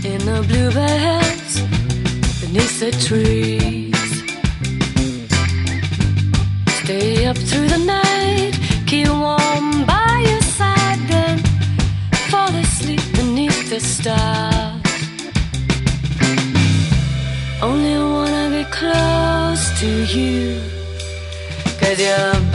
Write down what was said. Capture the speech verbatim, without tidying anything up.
in the bluebells beneath the trees. Stay up through the night, keep warm by your side, then fall asleep beneath the stars. Only wanna be close to you, 'cause you're